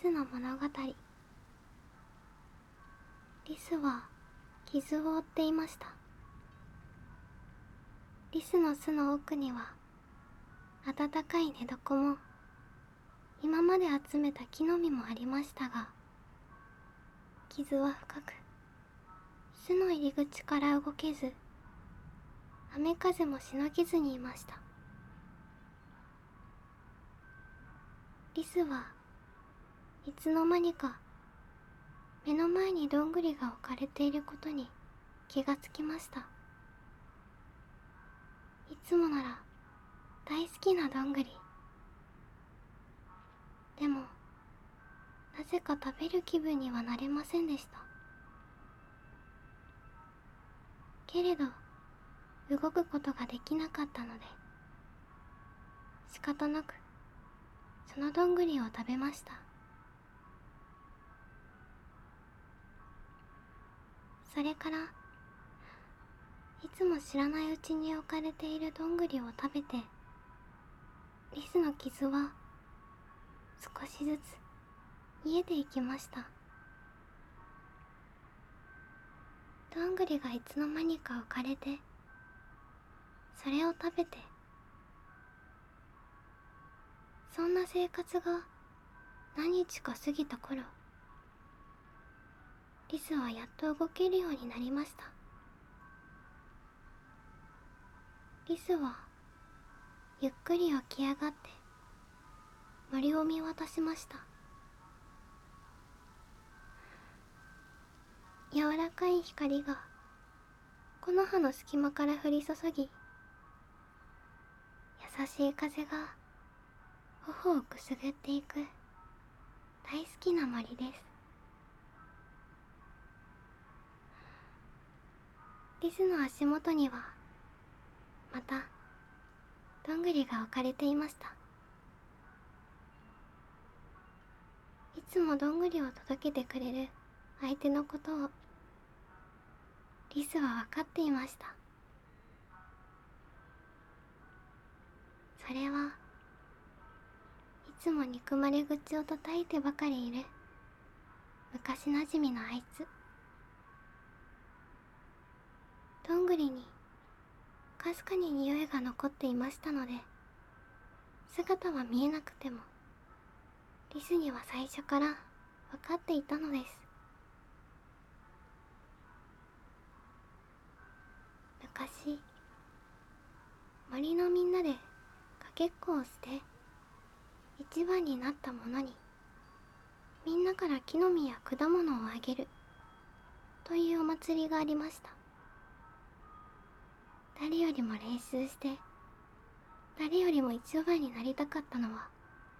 スの物語。リスは傷を負っていました。リスの巣の奥には暖かい寝床も今まで集めた木の実もありましたが、傷は深く、巣の入り口から動けず、雨風もしのぎずにいました。リスはいつの間にか目の前にどんぐりが置かれていることに気がつきました。いつもなら大好きなどんぐり。でもなぜか食べる気分にはなれませんでした。けれど動くことができなかったので、仕方なくそのどんぐりを食べました。それからいつも知らないうちに置かれているどんぐりを食べて、リスの傷は少しずつ癒えていきました。どんぐりがいつの間にか置かれて、それを食べて、そんな生活が何日か過ぎた頃、リスはやっと動けるようになりました。リスはゆっくり起き上がって森を見渡しました。柔らかい光が木の葉の隙間から降り注ぎ、優しい風が頬をくすぐっていく大好きな森です。リスの足元にはまたどんぐりが置かれていました。いつもどんぐりを届けてくれる相手のことをリスは分かっていました。それはいつも憎まれ口を叩いてばかりいる昔なじみのあいつ。どんぐりにかすかに匂いが残っていましたので、姿は見えなくてもリスには最初から分かっていたのです。昔、森のみんなでかけっこをして一番になったものに、みんなから木の実や果物をあげるというお祭りがありました。誰よりも練習して、誰よりも一番になりたかったのは、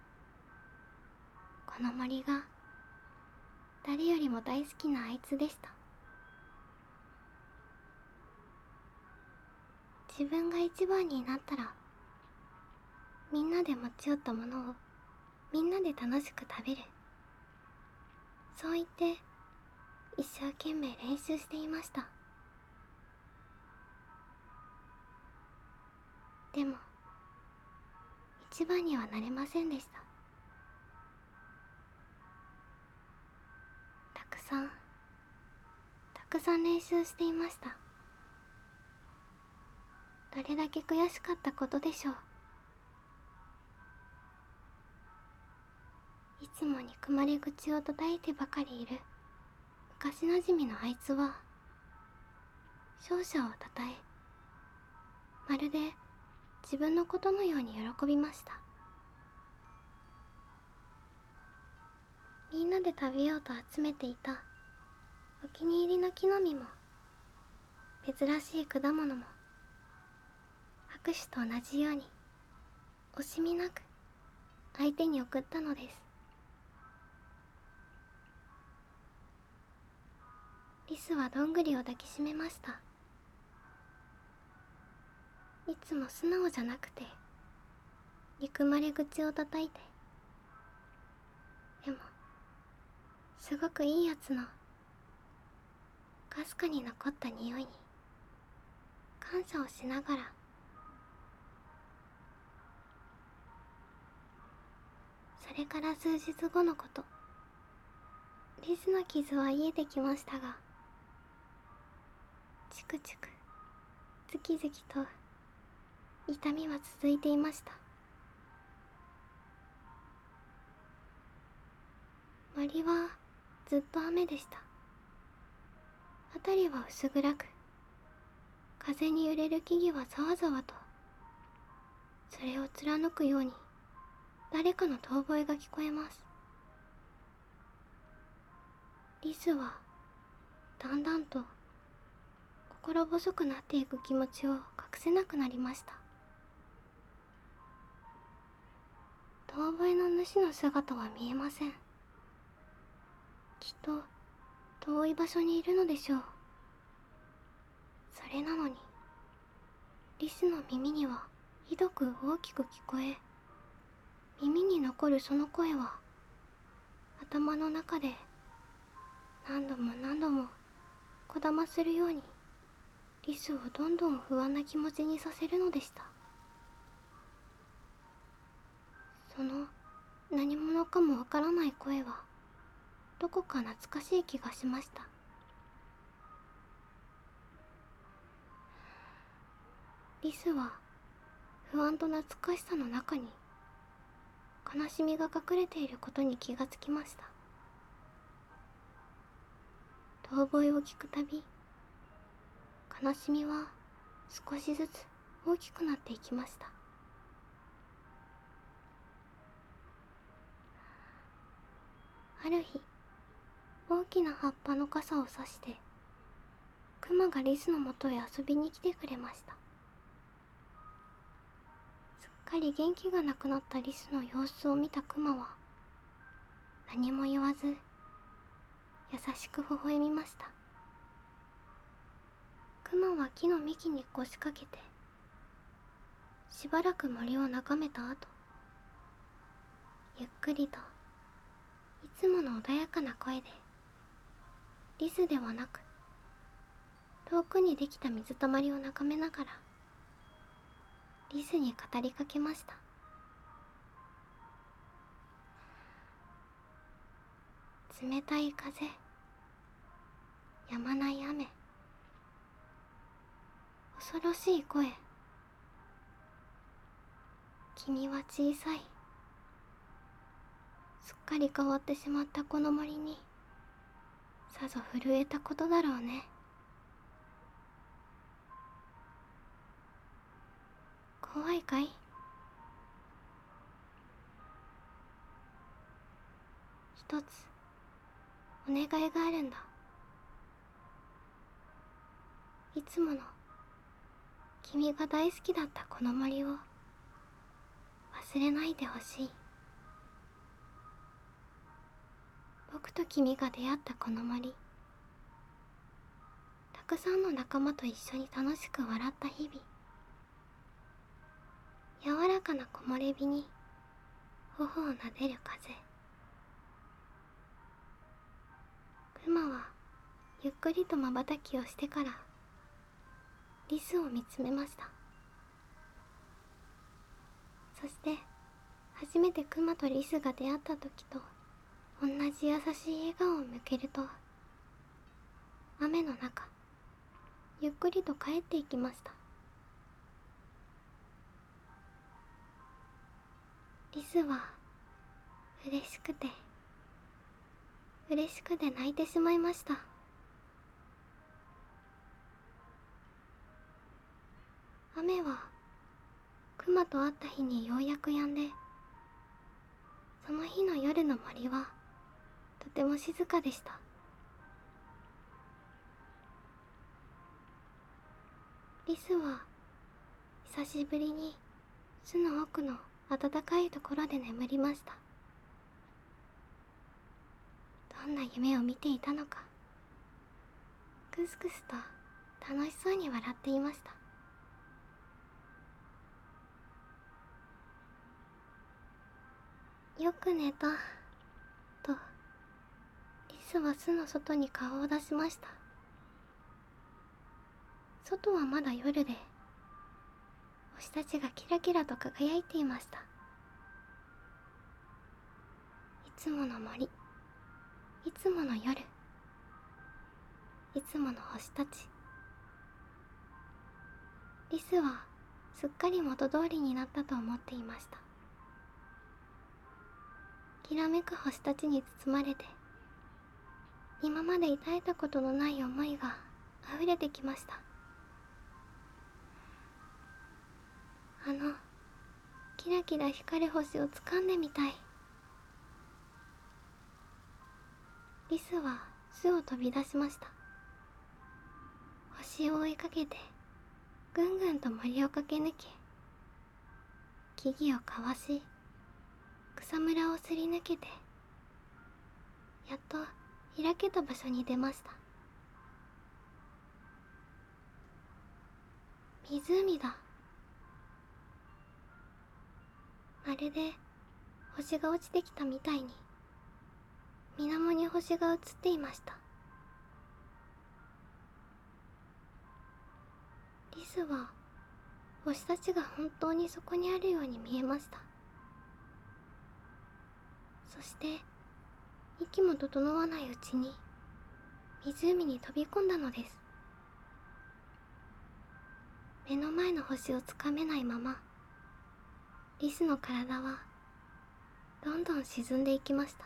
この森が誰よりも大好きなあいつでした。自分が一番になったら、みんなで持ち寄ったものをみんなで楽しく食べる、そう言って一生懸命練習していました。でも一番にはなれませんでした。たくさん練習していました。どれだけ悔しかったことでしょう。いつも憎まれ口を叩いてばかりいる昔なじみのあいつは、勝者をたたえ、まるで自分のことのように喜びました。みんなで食べようと集めていたお気に入りの木の実も珍しい果物も拍手と同じように惜しみなく相手に送ったのです。リスはどんぐりを抱きしめました。いつも素直じゃなくて憎まれ口を叩いて、でもすごくいいやつのかすかに残った匂いに感謝をしながら、それから数日後のこと、 リスの傷は癒えてきましたが、チクチクズキズキと痛みは続いていました。森はずっと雨でした。辺りは薄暗く、風に揺れる木々はざわざわと、それを貫くように誰かの遠吠えが聞こえます。リスはだんだんと心細くなっていく気持ちを隠せなくなりました。遠吠えの主の姿は見えません。きっと遠い場所にいるのでしょう。それなのにリスの耳にはひどく大きく聞こえ、耳に残るその声は頭の中で何度も何度もこだまするようにリスをどんどん不安な気持ちにさせるのでした。その何者かもわからない声はどこか懐かしい気がしました。リスは不安と懐かしさの中に悲しみが隠れていることに気がつきました。遠吠えを聞くたび、悲しみは少しずつ大きくなっていきました。ある日、大きな葉っぱの傘をさして、クマがリスのもとへ遊びに来てくれました。すっかり元気がなくなったリスの様子を見たクマは、何も言わず、優しく微笑みました。クマは木の幹に腰掛けて、しばらく森を眺めた後、ゆっくりと、いつもの穏やかな声で、リスではなく、遠くにできた水たまりを眺めながら、リスに語りかけました。冷たい風、止まない雨、恐ろしい声。君は小さい。すっかり変わってしまったこの森に、さぞ震えたことだろうね。怖いかい？一つ、お願いがあるんだ。いつもの、君が大好きだったこの森を、忘れないでほしい。僕と君が出会ったこの森、たくさんの仲間と一緒に楽しく笑った日々、柔らかな木漏れ日に頬を撫でる風。クマはゆっくりと瞬きをしてからリスを見つめました。そして初めてクマとリスが出会った時と同じ優しい笑顔を向けると、雨の中ゆっくりと帰っていきました。リスは嬉しくて泣いてしまいました。雨はクマと会った日にようやく止んで、その日の夜の森はとても静かでした。リスは久しぶりに巣の奥の暖かいところで眠りました。どんな夢を見ていたのか、クスクスと楽しそうに笑っていました。よく寝た、とリスは巣の外に顔を出しました。外はまだ夜で、星たちがキラキラと輝いていました。いつもの森、いいつもの夜、いつもの星たち。リスはすっかり元通りになったと思っていました。きらめく星たちに包まれて、今まで抱いたことのない思いが溢れてきました。キラキラ光る星を掴んでみたい。リスは巣を飛び出しました。星を追いかけてぐんぐんと森を駆け抜け、木々をかわし、草むらをすり抜けて、やっと開けた場所に出ました。湖だ。まるで星が落ちてきたみたいに、水面に星が映っていました。リスは星たちが本当にそこにあるように見えました。そして息も整わないうちに湖に飛び込んだのです。目の前の星をつかめないまま、リスの体はどんどん沈んでいきました。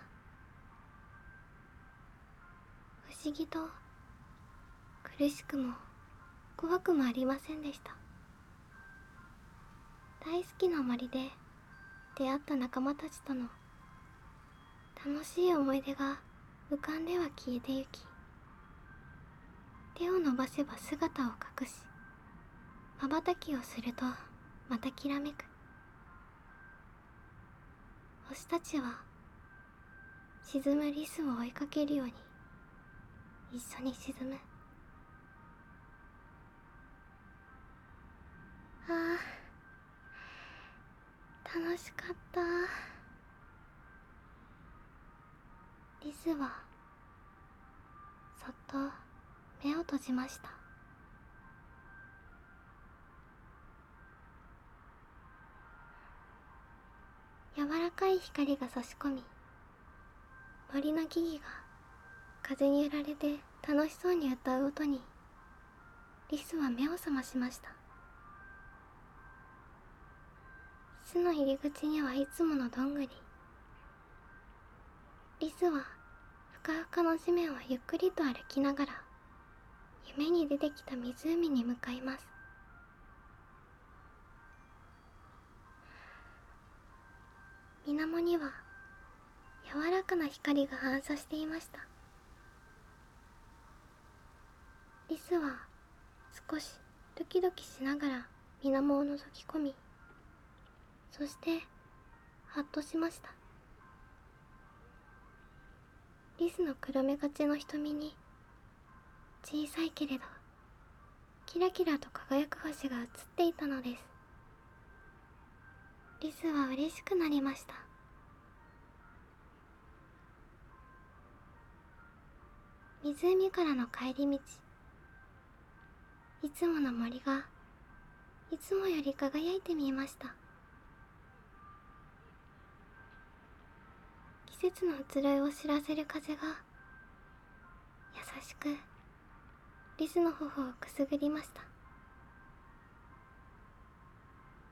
不思議と苦しくも怖くもありませんでした。大好きな森で出会った仲間たちとの楽しい思い出が浮かんでは消えてゆき、手を伸ばせば姿を隠し、瞬きをするとまたきらめく。星たちは沈むリスを追いかけるように一緒に沈む。ああ、楽しかった。リスはそっと目を閉じました。柔らかい光が差し込み、森の木々が風に揺られて楽しそうに歌う音に、リスは目を覚ましました。巣の入り口にはいつものどんぐり。リスはふかふかの地面をゆっくりと歩きながら、夢に出てきた湖に向かいます。水面には柔らかな光が反射していました。リスは少しドキドキしながら水面を覗き込み、そしてハッとしました。リスの黒目がちの瞳に、小さいけれどキラキラと輝く星が映っていたのです。リスは嬉しくなりました。湖からの帰り道、いつもの森がいつもより輝いて見えました。季節の移ろいを知らせる風が優しくリスの頬をくすぐりました。